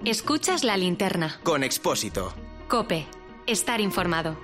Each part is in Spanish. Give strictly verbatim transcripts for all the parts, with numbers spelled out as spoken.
Escuchas La Linterna. Con Expósito. COPE. Estar informado.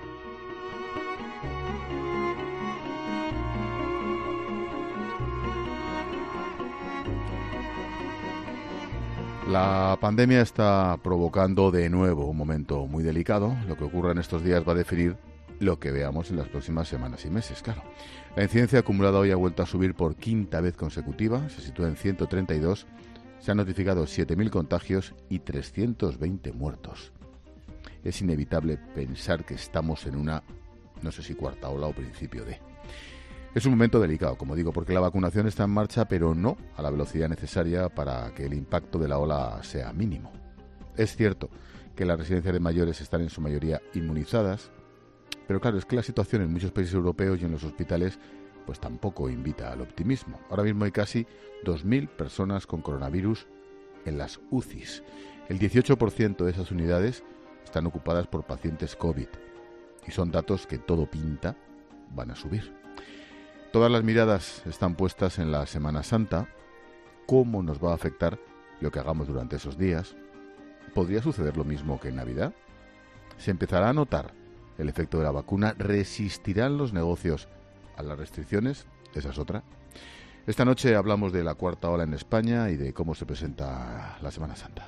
La pandemia está provocando de nuevo un momento muy delicado. Lo que ocurra en estos días va a definir lo que veamos en las próximas semanas y meses, claro. La incidencia acumulada hoy ha vuelto a subir por quinta vez consecutiva, se sitúa en ciento treinta y dos, se han notificado siete mil contagios y trescientos veinte muertos. Es inevitable pensar que estamos en una, no sé si cuarta ola o principio de... Es un momento delicado, como digo, porque la vacunación está en marcha, pero no a la velocidad necesaria para que el impacto de la ola sea mínimo. Es cierto que las residencias de mayores están en su mayoría inmunizadas, pero claro, es que la situación en muchos países europeos y en los hospitales pues tampoco invita al optimismo. Ahora mismo hay casi dos mil personas con coronavirus en las U C Is. El dieciocho por ciento de esas unidades están ocupadas por pacientes COVID y son datos que todo pinta van a subir. Todas las miradas están puestas en la Semana Santa. ¿Cómo nos va a afectar lo que hagamos durante esos días? ¿Podría suceder lo mismo que en Navidad? ¿Se empezará a notar el efecto de la vacuna? ¿Resistirán los negocios a las restricciones? Esa es otra. Esta noche hablamos de la cuarta ola en España y de cómo se presenta la Semana Santa.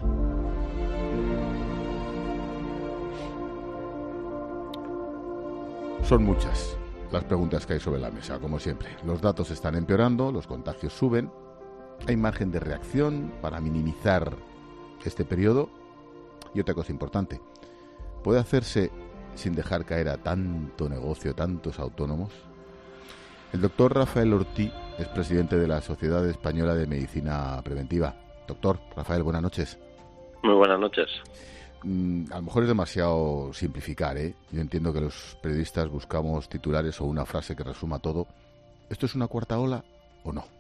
Son muchas las preguntas que hay sobre la mesa, como siempre. Los datos están empeorando, los contagios suben. ¿Hay margen de reacción para minimizar este periodo? Y otra cosa importante, ¿puede hacerse sin dejar caer a tanto negocio, tantos autónomos? El doctor Rafael Ortí es presidente de la Sociedad Española de Medicina Preventiva. Doctor Rafael, buenas noches. Muy buenas noches. A lo mejor es demasiado simplificar, ¿eh? Yo entiendo que los periodistas buscamos titulares o una frase que resuma todo. ¿Esto es una cuarta ola o no?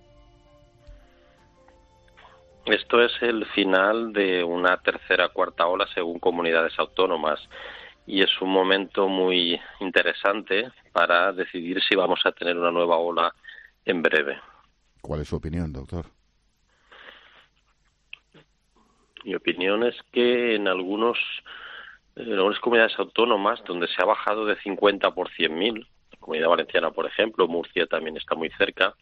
Esto es el final de una tercera cuarta ola según comunidades autónomas y es un momento muy interesante para decidir si vamos a tener una nueva ola en breve. ¿Cuál es su opinión, doctor? Mi opinión es que en algunos en algunas comunidades autónomas donde se ha bajado de cincuenta por cien mil, la Comunidad Valenciana, por ejemplo, Murcia también está muy cerca,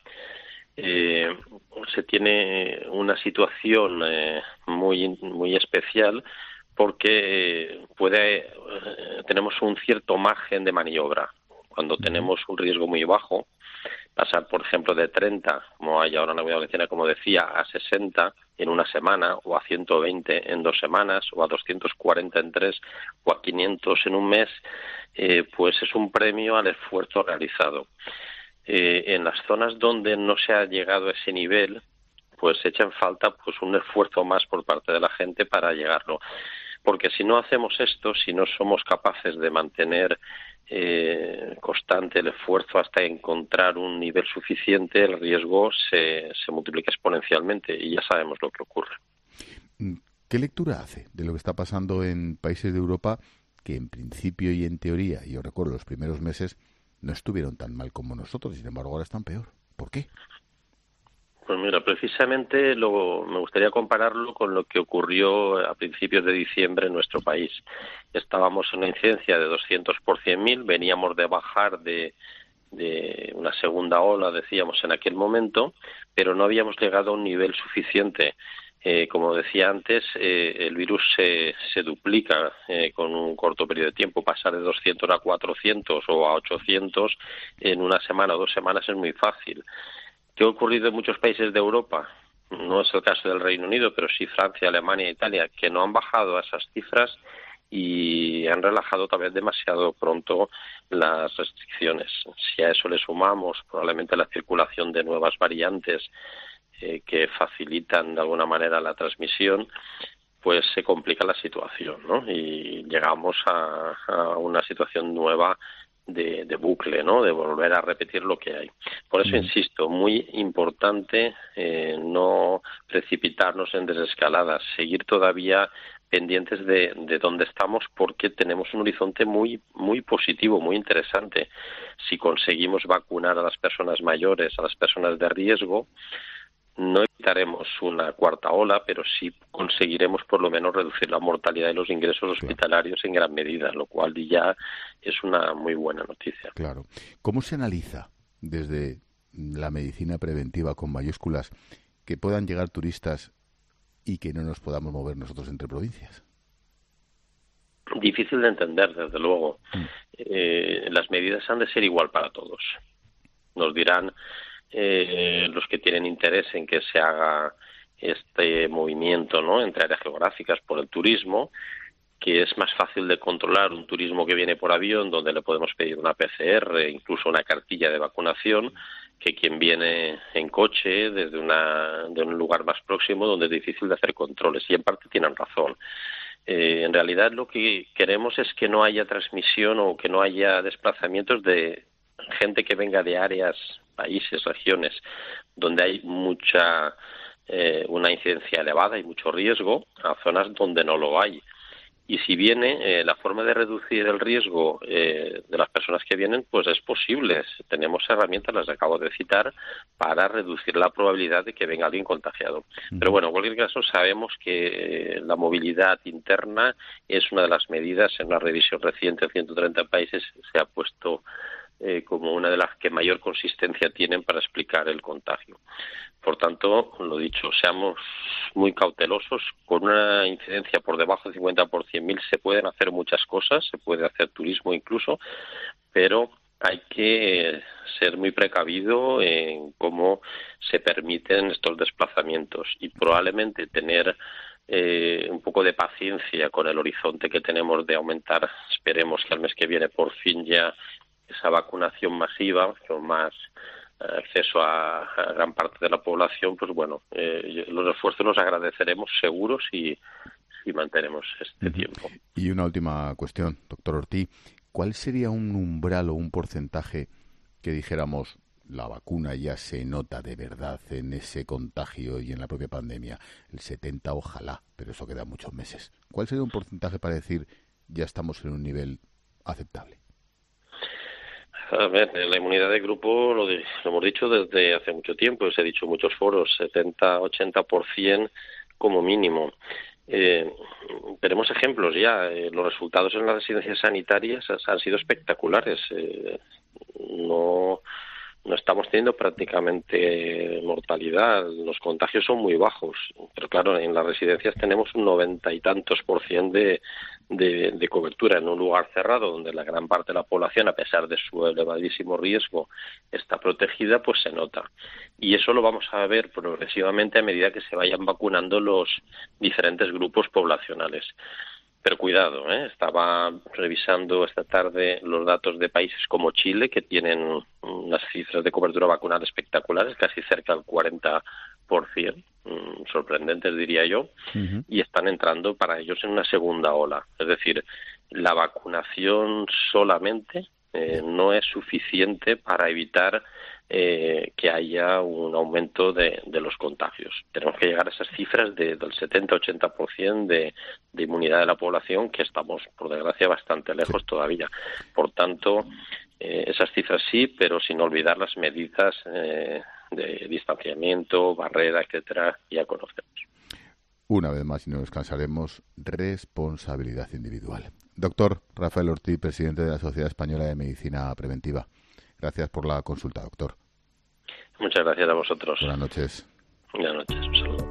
eh, se tiene una situación eh, muy muy especial porque puede eh, tenemos un cierto margen de maniobra. Cuando tenemos un riesgo muy bajo, pasar, por ejemplo, de treinta, como hay ahora en la Comunidad Valenciana, como decía, a sesenta en una semana, o a ciento veinte en dos semanas, o a doscientos cuarenta en tres, o a quinientos en un mes, eh, pues es un premio al esfuerzo realizado. Eh, en las zonas donde no se ha llegado a ese nivel, pues echa en falta pues un esfuerzo más por parte de la gente para llegarlo. Porque si no hacemos esto, si no somos capaces de mantener eh, constante el esfuerzo hasta encontrar un nivel suficiente, el riesgo se, se multiplica exponencialmente y ya sabemos lo que ocurre. ¿Qué lectura hace de lo que está pasando en países de Europa que en principio y en teoría, y yo recuerdo los primeros meses, no estuvieron tan mal como nosotros, sin embargo ahora están peor? ¿Por qué? Pues mira, precisamente lo, me gustaría compararlo con lo que ocurrió a principios de diciembre en nuestro país. Estábamos en una incidencia de doscientos por cien mil, veníamos de bajar de, de una segunda ola, decíamos, en aquel momento, pero no habíamos llegado a un nivel suficiente. Eh, como decía antes, eh, el virus se, se duplica eh, con un corto periodo de tiempo. Pasar de doscientos a cuatrocientos o a ochocientos en una semana o dos semanas es muy fácil. ¿Qué ha ocurrido en muchos países de Europa? No es el caso del Reino Unido, pero sí Francia, Alemania e Italia, que no han bajado a esas cifras y han relajado tal vez demasiado pronto las restricciones. Si a eso le sumamos probablemente la circulación de nuevas variantes eh, que facilitan de alguna manera la transmisión, pues se complica la situación, ¿no? Y llegamos a, a una situación nueva De, de bucle, ¿no? De volver a repetir lo que hay. Por eso, insisto, muy importante eh, no precipitarnos en desescaladas, seguir todavía pendientes de, de dónde estamos porque tenemos un horizonte muy, muy positivo, muy interesante. Si conseguimos vacunar a las personas mayores, a las personas de riesgo, no evitaremos una cuarta ola, pero sí conseguiremos por lo menos reducir la mortalidad de los ingresos hospitalarios en gran medida, lo cual ya es una muy buena noticia. Claro. ¿Cómo se analiza desde la medicina preventiva con mayúsculas que puedan llegar turistas y que no nos podamos mover nosotros entre provincias? Difícil de entender, desde luego. Mm. Eh, las medidas han de ser igual para todos. Nos dirán eh, los que tienen interés en que se haga este movimiento, ¿no?, entre áreas geográficas por el turismo, que es más fácil de controlar un turismo que viene por avión, donde le podemos pedir una P C R, incluso una cartilla de vacunación, que quien viene en coche desde una, de un lugar más próximo, donde es difícil de hacer controles. Y en parte tienen razón. Eh, en realidad lo que queremos es que no haya transmisión o que no haya desplazamientos de gente que venga de áreas, países, regiones, donde hay mucha eh, una incidencia elevada y mucho riesgo, a zonas donde no lo hay. Y si viene, eh, la forma de reducir el riesgo eh, de las personas que vienen, pues es posible. Tenemos herramientas, las acabo de citar, para reducir la probabilidad de que venga alguien contagiado. Pero bueno, en cualquier caso, sabemos que la movilidad interna es una de las medidas. En una revisión reciente en ciento treinta países se ha puesto eh, como una de las que mayor consistencia tienen para explicar el contagio. Por tanto, lo dicho, seamos muy cautelosos. Con una incidencia por debajo del cincuenta por cien mil se pueden hacer muchas cosas, se puede hacer turismo incluso, pero hay que ser muy precavido en cómo se permiten estos desplazamientos y probablemente tener eh, un poco de paciencia con el horizonte que tenemos de aumentar. Esperemos que al mes que viene por fin ya esa vacunación masiva, con más acceso a, a gran parte de la población, pues bueno, eh, los esfuerzos los agradeceremos seguros y, y mantenemos este uh-huh. tiempo. Y una última cuestión, doctor Ortí, ¿cuál sería un umbral o un porcentaje que dijéramos la vacuna ya se nota de verdad en ese contagio y en la propia pandemia? El setenta, ojalá, pero eso queda muchos meses. ¿Cuál sería un porcentaje para decir ya estamos en un nivel aceptable? A ver, la inmunidad de grupo lo, de, lo hemos dicho desde hace mucho tiempo, os he dicho en muchos foros, setenta, ochenta por ciento como mínimo. Eh, tenemos ejemplos ya, eh, los resultados en las residencias sanitarias han sido espectaculares. Eh, no, no estamos teniendo prácticamente mortalidad, los contagios son muy bajos, pero claro, en las residencias tenemos un noventa y tantos por ciento de De, de cobertura en un lugar cerrado donde la gran parte de la población, a pesar de su elevadísimo riesgo, está protegida, pues se nota. Y eso lo vamos a ver progresivamente a medida que se vayan vacunando los diferentes grupos poblacionales. Pero cuidado, ¿eh? Estaba revisando esta tarde los datos de países como Chile, que tienen unas cifras de cobertura vacunal espectaculares, casi cerca del cuarenta por ciento, sorprendentes diría yo, uh-huh. y están entrando para ellos en una segunda ola. Es decir, la vacunación solamente eh, no es suficiente para evitar eh, que haya un aumento de, de los contagios. Tenemos que llegar a esas cifras de, del setenta a ochenta por ciento de, de inmunidad de la población, que estamos, por desgracia, bastante lejos todavía. Por tanto, eh, esas cifras sí, pero sin olvidar las medidas eh, de distanciamiento, barrera, etcétera, ya conocemos. Una vez más, y no descansaremos, responsabilidad individual. Doctor Rafael Ortí, presidente de la Sociedad Española de Medicina Preventiva. Gracias por la consulta, doctor. Muchas gracias a vosotros. Buenas noches. Buenas noches, un saludo.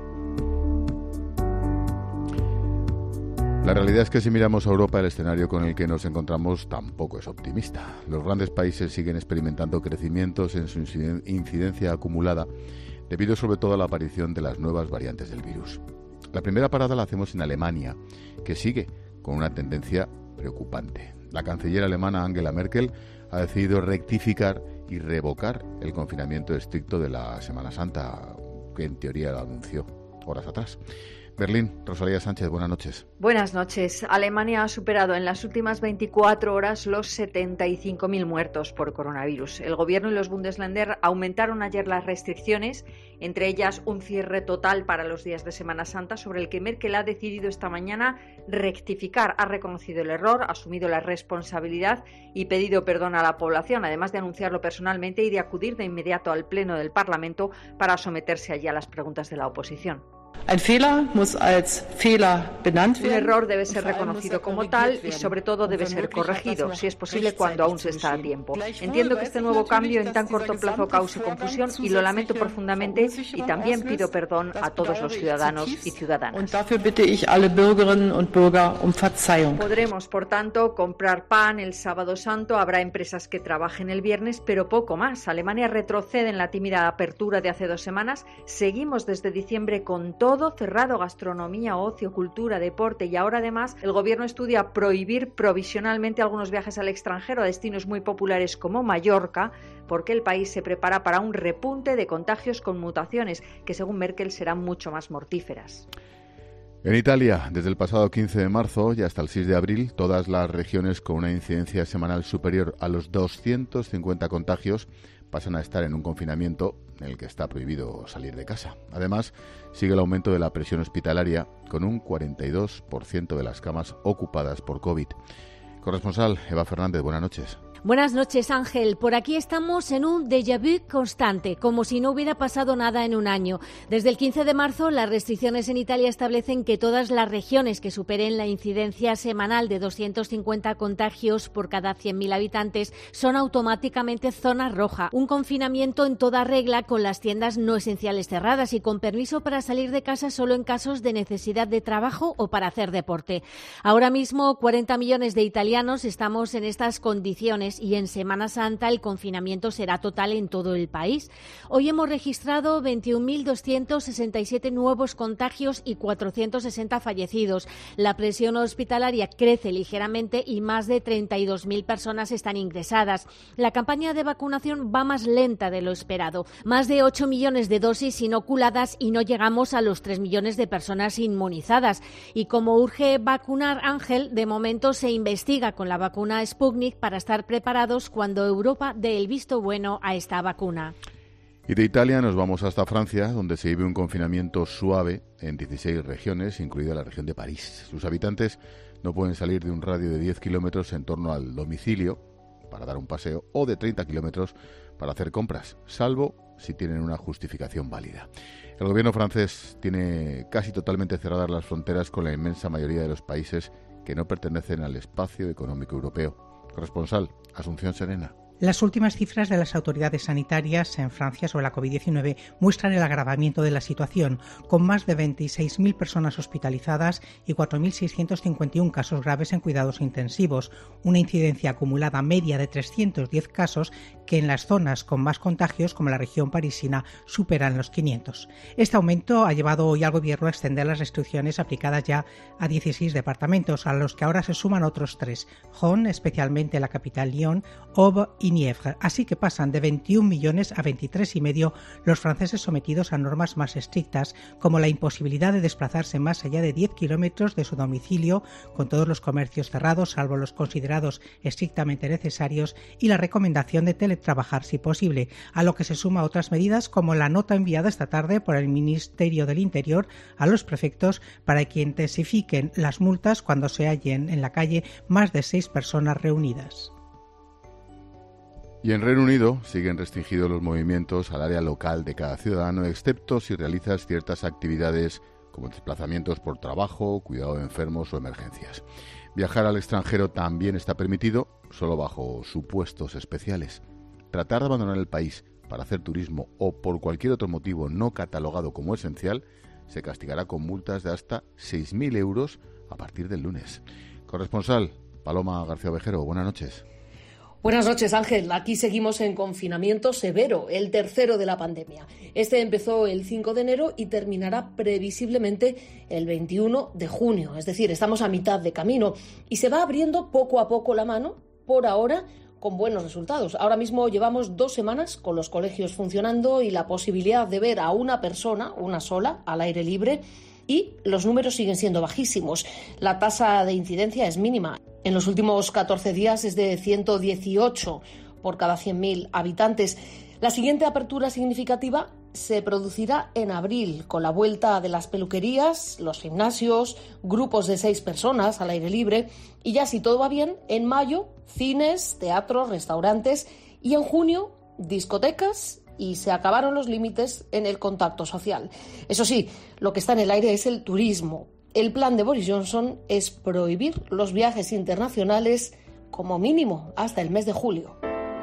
La realidad es que si miramos a Europa, el escenario con el que nos encontramos tampoco es optimista. Los grandes países siguen experimentando crecimientos en su incidencia acumulada, debido sobre todo a la aparición de las nuevas variantes del virus. La primera parada la hacemos en Alemania, que sigue con una tendencia preocupante. La canciller alemana Angela Merkel ha decidido rectificar y revocar el confinamiento estricto de la Semana Santa, que en teoría lo anunció horas atrás. Berlín, Rosalía Sánchez, buenas noches. Buenas noches. Alemania ha superado en las últimas veinticuatro horas los setenta y cinco mil muertos por coronavirus. El gobierno y los Bundesländer aumentaron ayer las restricciones, entre ellas un cierre total para los días de Semana Santa, sobre el que Merkel ha decidido esta mañana rectificar. Ha reconocido el error, ha asumido la responsabilidad y pedido perdón a la población, además de anunciarlo personalmente y de acudir de inmediato al Pleno del Parlamento para someterse allí a las preguntas de la oposición. Ein Fehler muss als Fehler benannt werden. Un error debe ser reconocido como tal y sobre todo debe ser corregido, si es posible cuando aún se está a tiempo. Entiendo que este nuevo cambio en tan corto plazo cause confusión y lo lamento profundamente y también pido perdón a todos los ciudadanos y ciudadanas. Und dafür bitte ich alle Bürgerinnen und Bürger um Verzeihung. Podremos, por tanto, comprar pan el sábado santo, habrá empresas que trabajen el viernes, pero poco más. Alemania retrocede en la tímida apertura de hace dos semanas. Seguimos desde diciembre con todo cerrado: gastronomía, ocio, cultura, deporte, y ahora además el gobierno estudia prohibir provisionalmente algunos viajes al extranjero a destinos muy populares como Mallorca, porque el país se prepara para un repunte de contagios con mutaciones que, según Merkel, serán mucho más mortíferas. En Italia, desde el pasado quince de marzo y hasta el seis de abril, todas las regiones con una incidencia semanal superior a los doscientos cincuenta contagios pasan a estar en un confinamiento en el que está prohibido salir de casa. Además, sigue el aumento de la presión hospitalaria, con un cuarenta y dos por ciento de las camas ocupadas por COVID. Corresponsal Eva Fernández, buenas noches. Buenas noches, Ángel. Por aquí estamos en un déjà vu constante, como si no hubiera pasado nada en un año. Desde el quince de marzo, las restricciones en Italia establecen que todas las regiones que superen la incidencia semanal de doscientos cincuenta contagios por cada cien mil habitantes son automáticamente zona roja. Un confinamiento en toda regla, con las tiendas no esenciales cerradas y con permiso para salir de casa solo en casos de necesidad de trabajo o para hacer deporte. Ahora mismo, cuarenta millones de italianos estamos en estas condiciones y en Semana Santa el confinamiento será total en todo el país. Hoy hemos registrado veintiún mil doscientos sesenta y siete nuevos contagios y cuatrocientos sesenta fallecidos. La presión hospitalaria crece ligeramente y más de treinta y dos mil personas están ingresadas. La campaña de vacunación va más lenta de lo esperado. Más de ocho millones de dosis inoculadas y no llegamos a los tres millones de personas inmunizadas. Y como urge vacunar, Ángel, de momento se investiga con la vacuna Sputnik para estar preparados preparados cuando Europa dé el visto bueno a esta vacuna. Y de Italia nos vamos hasta Francia, donde se vive un confinamiento suave en dieciséis regiones, incluida la región de París. Sus habitantes no pueden salir de un radio de diez kilómetros en torno al domicilio para dar un paseo o de treinta kilómetros para hacer compras, salvo si tienen una justificación válida. El gobierno francés tiene casi totalmente cerradas las fronteras con la inmensa mayoría de los países que no pertenecen al espacio económico europeo. Corresponsal, Asunción Serena. Las últimas cifras de las autoridades sanitarias en Francia sobre la covid diecinueve muestran el agravamiento de la situación, con más de veintiséis mil personas hospitalizadas y cuatro mil seiscientos cincuenta y uno casos graves en cuidados intensivos, una incidencia acumulada media de trescientos diez casos que en las zonas con más contagios, como la región parisina, superan los quinientos. Este aumento ha llevado hoy al gobierno a extender las restricciones aplicadas ya a dieciséis departamentos, a los que ahora se suman otros tres, Jon, especialmente la capital Lyon, Aube y Nièvre, así que pasan de veintiún millones a veintitrés y medio los franceses sometidos a normas más estrictas, como la imposibilidad de desplazarse más allá de diez kilómetros de su domicilio, con todos los comercios cerrados, salvo los considerados estrictamente necesarios, y la recomendación de teletrabajar si posible, a lo que se suma otras medidas como la nota enviada esta tarde por el Ministerio del Interior a los prefectos para que intensifiquen las multas cuando se hallen en la calle más de seis personas reunidas. Y en Reino Unido siguen restringidos los movimientos al área local de cada ciudadano, excepto si realizas ciertas actividades como desplazamientos por trabajo, cuidado de enfermos o emergencias. Viajar al extranjero también está permitido, solo bajo supuestos especiales. Tratar de abandonar el país para hacer turismo o por cualquier otro motivo no catalogado como esencial se castigará con multas de hasta seis mil euros a partir del lunes. Corresponsal Paloma García Ovejero, buenas noches. Buenas noches, Ángel. Aquí seguimos en confinamiento severo, el tercero de la pandemia. Este empezó el cinco de enero y terminará previsiblemente el veintiuno de junio. Es decir, estamos a mitad de camino y se va abriendo poco a poco la mano, por ahora, con buenos resultados. Ahora mismo llevamos dos semanas con los colegios funcionando y la posibilidad de ver a una persona, una sola, al aire libre, y los números siguen siendo bajísimos. La tasa de incidencia es mínima. En los últimos catorce días es de ciento dieciocho por cada cien mil habitantes. La siguiente apertura significativa se producirá en abril, con la vuelta de las peluquerías, los gimnasios, grupos de seis personas al aire libre, y ya, si todo va bien, en mayo, cines, teatros, restaurantes, y en junio, discotecas, y se acabaron los límites en el contacto social. Eso sí, lo que está en el aire es el turismo. El plan de Boris Johnson es prohibir los viajes internacionales como mínimo hasta el mes de julio.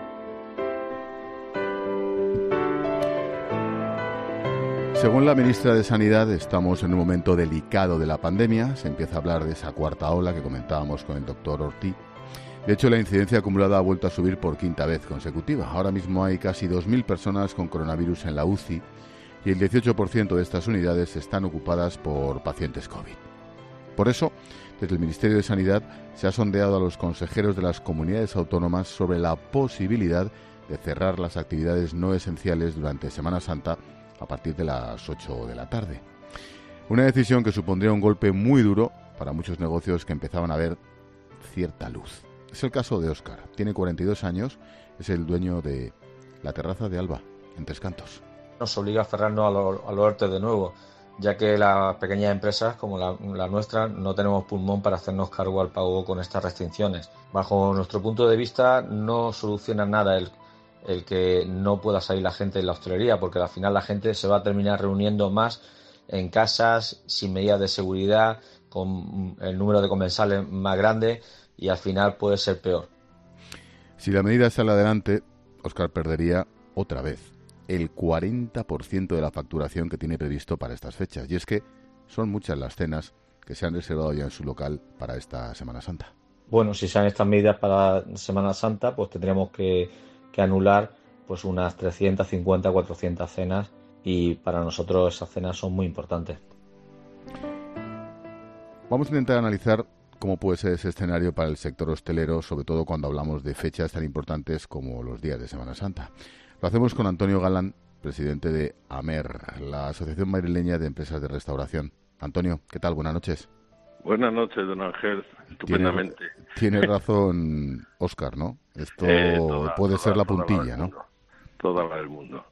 Según la ministra de Sanidad, estamos en un momento delicado de la pandemia. Se empieza a hablar de esa cuarta ola que comentábamos con el doctor Ortiz. De hecho, la incidencia acumulada ha vuelto a subir por quinta vez consecutiva. Ahora mismo hay casi dos mil personas con coronavirus en la U C I y el dieciocho por ciento de estas unidades están ocupadas por pacientes COVID. Por eso, desde el Ministerio de Sanidad se ha sondeado a los consejeros de las comunidades autónomas sobre la posibilidad de cerrar las actividades no esenciales durante Semana Santa a partir de las ocho de la tarde. Una decisión que supondría un golpe muy duro para muchos negocios que empezaban a ver cierta luz. Es el caso de Óscar. Tiene cuarenta y dos años, es el dueño de la terraza de Alba, en Tres Cantos. Nos obliga a cerrarnos a los a lo ERTE de nuevo, ya que las pequeñas empresas como la, la nuestra no tenemos pulmón para hacernos cargo al pago con estas restricciones. Bajo nuestro punto de vista, no soluciona nada el el que no pueda salir la gente de la hostelería, porque al final la gente se va a terminar reuniendo más en casas, sin medidas de seguridad, con el número de comensales más grande, y al final puede ser peor. Si la medida sale adelante, Óscar perdería otra vez el cuarenta por ciento de la facturación que tiene previsto para estas fechas. Y es que son muchas las cenas que se han reservado ya en su local para esta Semana Santa. Bueno, si sean estas medidas para Semana Santa, pues tendremos que que anular pues unas trescientas cincuenta, cuatrocientas cenas, y para nosotros esas cenas son muy importantes. Vamos a intentar analizar cómo puede ser ese escenario para el sector hostelero, sobre todo cuando hablamos de fechas tan importantes como los días de Semana Santa. Lo hacemos con Antonio Galán, presidente de AMER, la Asociación Madrileña de Empresas de Restauración. Antonio, ¿qué tal? Buenas noches. Buenas noches, don Ángel. Estupendamente. Tiene, tiene razón Óscar, ¿no? Esto eh, toda, puede toda, ser la puntilla, ¿no? Toda la del mundo.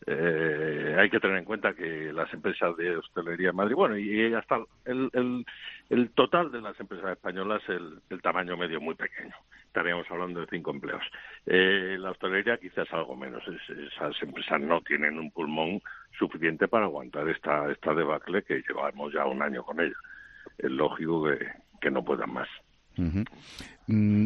Eh, hay que tener en cuenta que las empresas de hostelería en Madrid, bueno, y hasta el, el, el total de las empresas españolas, el, el tamaño medio muy pequeño. Estaríamos hablando de cinco empleos. Eh, la hostelería quizás algo menos. Es, esas empresas no tienen un pulmón suficiente para aguantar esta, esta debacle que llevamos ya un año con ella. Es lógico que, que no puedan más. Uh-huh. Mm,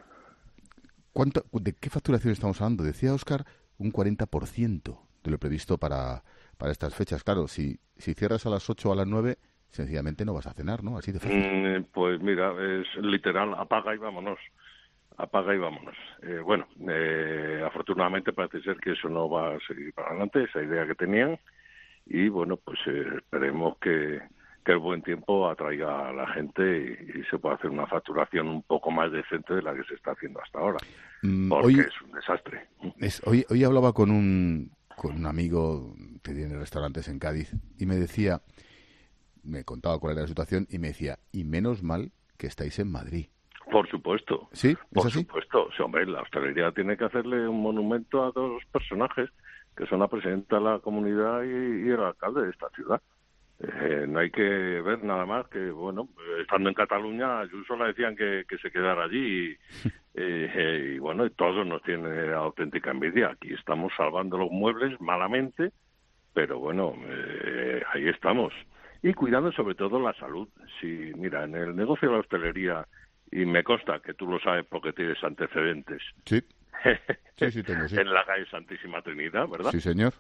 ¿cuánto, ¿De qué facturación estamos hablando? Decía Óscar, un cuarenta por ciento de lo previsto para, para estas fechas. Claro, si, si cierras a las ocho o a las nueve, sencillamente no vas a cenar, ¿no? Así de fácil. Mm, pues mira, es literal, apaga y vámonos. Apaga y vámonos. Eh, bueno, eh, afortunadamente parece ser que eso no va a seguir para adelante, esa idea que tenían. Y bueno, pues eh, esperemos que... que el buen tiempo atraiga a la gente y, y se pueda hacer una facturación un poco más decente de la que se está haciendo hasta ahora, mm, porque hoy, es un desastre. Es, hoy, hoy hablaba con un, con un amigo que tiene restaurantes en Cádiz y me decía, me contaba cuál era la situación y me decía, y menos mal que estáis en Madrid. Por supuesto. ¿Sí? Por así? supuesto. Sí, hombre, la hostelería tiene que hacerle un monumento a dos personajes, que son la presidenta de la comunidad y, y el alcalde de esta ciudad. Eh, no hay que ver nada más que, bueno, estando en Cataluña, a Ayuso le decían que, que se quedara allí y, eh, y bueno, todos nos tienen auténtica envidia. Aquí estamos salvando los muebles malamente, pero bueno, eh, ahí estamos. Y cuidando sobre todo la salud. Si, mira, en el negocio de la hostelería, y me consta que tú lo sabes porque tienes antecedentes. Sí, sí, sí tengo, sí. En la calle Santísima Trinidad, ¿verdad? Sí, señor.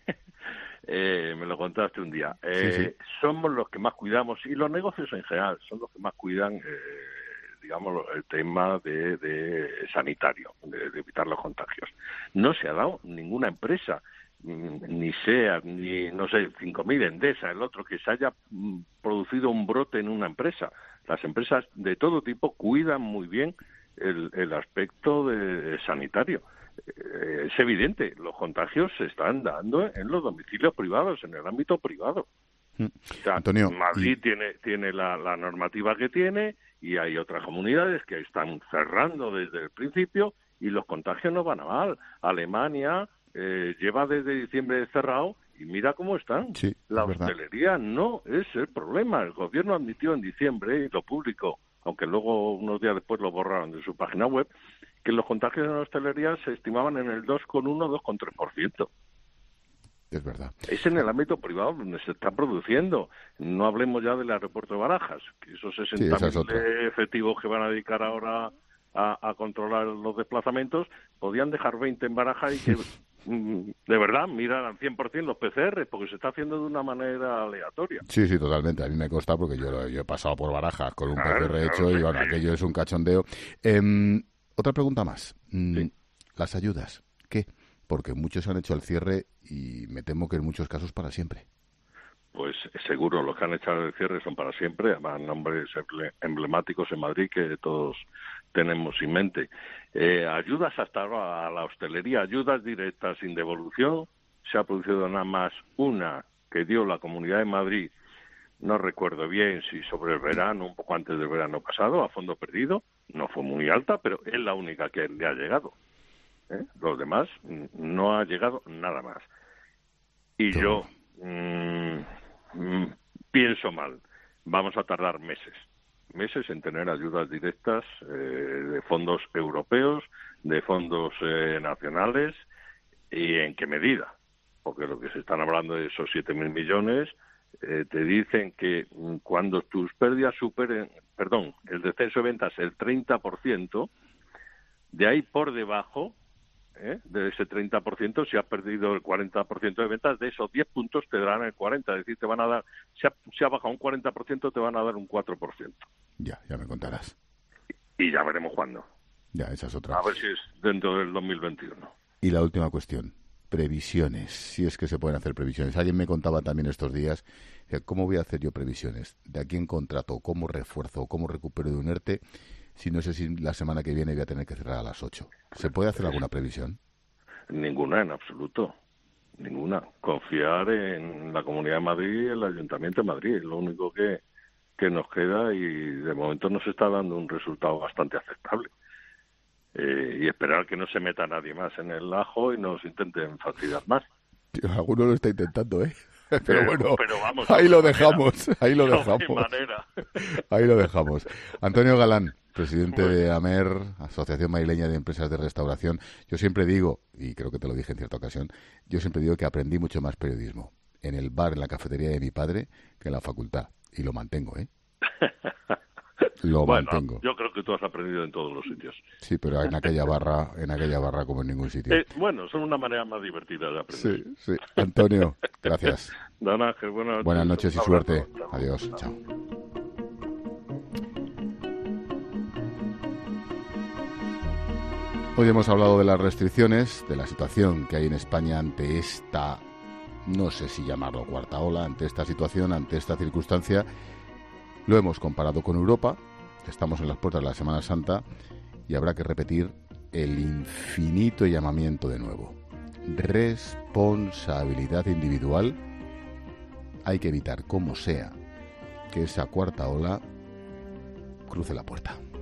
Eh, me lo contaste un día. Eh, sí, sí. Somos los que más cuidamos, y los negocios en general son los que más cuidan, eh, digamos, el tema de, de sanitario, de, de evitar los contagios. No se ha dado ninguna empresa, ni sea, ni, no sé, cinco mil Endesa, el otro, que se haya producido un brote en una empresa. Las empresas de todo tipo cuidan muy bien el, el aspecto de sanitario. Eh, es evidente, los contagios se están dando en los domicilios privados, en el ámbito privado. Mm. O sea, Antonio, Madrid y... tiene, tiene la, la normativa que tiene y hay otras comunidades que están cerrando desde el principio y los contagios no van a mal. Alemania eh, lleva desde diciembre cerrado y mira cómo están. Sí, la es hostelería no es el problema. El gobierno admitió en diciembre y lo publicó, aunque luego unos días después lo borraron de su página web, que los contagios en la hostelería se estimaban en el dos coma uno a dos coma tres por ciento. Es verdad. Es en el ámbito privado donde se está produciendo. No hablemos ya del aeropuerto de Barajas, que esos sesenta mil sí, es efectivos que van a dedicar ahora a, a controlar los desplazamientos, podían dejar veinte en Barajas y que, de verdad, miran al cien por ciento los P C R, porque se está haciendo de una manera aleatoria. Sí, sí, totalmente. A mí me consta porque yo, lo, yo he pasado por Barajas con un claro, P C R claro, hecho sí, y bueno, sí. aquello es un cachondeo. Eh, otra pregunta más. Mm, Sí. Las ayudas, ¿qué? Porque muchos han hecho el cierre y me temo que en muchos casos para siempre. Pues seguro, los que han echado el cierre son para siempre, además nombres emblemáticos en Madrid que todos tenemos en mente. Eh, ayudas hasta ahora a la hostelería, ayudas directas sin devolución, se ha producido nada más una que dio la Comunidad de Madrid, no recuerdo bien si sobre el verano, un poco antes del verano pasado, a fondo perdido, no fue muy alta, pero es la única que le ha llegado. ¿Eh? Los demás no ha llegado nada más. Y yo mmm, mmm, pienso mal. Vamos a tardar meses, meses en tener ayudas directas eh, de fondos europeos, de fondos eh, nacionales, y en qué medida. Porque lo que se están hablando de esos siete mil millones, eh, te dicen que cuando tus pérdidas superen, perdón, el descenso de ventas el treinta por ciento, de ahí por debajo, ¿eh? de ese treinta por ciento, si has perdido el cuarenta por ciento de ventas, de esos diez puntos te darán el cuarenta por ciento, es decir, te van a dar, si ha, si ha bajado un cuarenta por ciento, te van a dar un cuatro por ciento. Ya, ya me contarás. Y ya veremos cuándo. Ya, esa es otra. A ver si es dentro del dos mil veintiuno. Y la última cuestión, previsiones, si es que se pueden hacer previsiones. Alguien me contaba también estos días, ¿cómo voy a hacer yo previsiones? ¿De a quién contrato? ¿Cómo refuerzo? ¿Cómo recupero de un ERTE? Si no sé si la semana que viene voy a tener que cerrar a las ocho. ¿Se puede hacer alguna previsión? Ninguna, en absoluto. Ninguna. Confiar en la Comunidad de Madrid y el Ayuntamiento de Madrid. Es lo único que, que nos queda y de momento nos está dando un resultado bastante aceptable. Eh, y esperar que no se meta nadie más en el ajo y nos intenten fastidiar más. Tío, alguno lo está intentando, ¿eh? Pero, pero bueno, pero vamos, ahí lo manera. dejamos, ahí lo No dejamos. hay manera. Ahí lo dejamos. Antonio Galán, presidente de AMER, Asociación Madrileña de Empresas de Restauración. Yo siempre digo, y creo que te lo dije en cierta ocasión, yo siempre digo que aprendí mucho más periodismo en el bar, en la cafetería de mi padre, que en la facultad. Y lo mantengo, ¿eh? Lo bueno, mantengo. Yo creo que tú has aprendido en todos los sitios. Sí, pero en aquella barra, en aquella barra como en ningún sitio. Eh, bueno, son una manera más divertida de aprender. Sí, sí. Antonio, gracias. Don Ángel, buenas noches. Buenas noches y Un suerte. abrazo. Chao. Adiós, chao. Hoy hemos hablado de las restricciones, de la situación que hay en España ante esta, no sé si llamarlo cuarta ola, ante esta situación, ante esta circunstancia. Lo hemos comparado con Europa, estamos en las puertas de la Semana Santa y habrá que repetir el infinito llamamiento de nuevo. Responsabilidad individual. Hay que evitar, como sea, que esa cuarta ola cruce la puerta.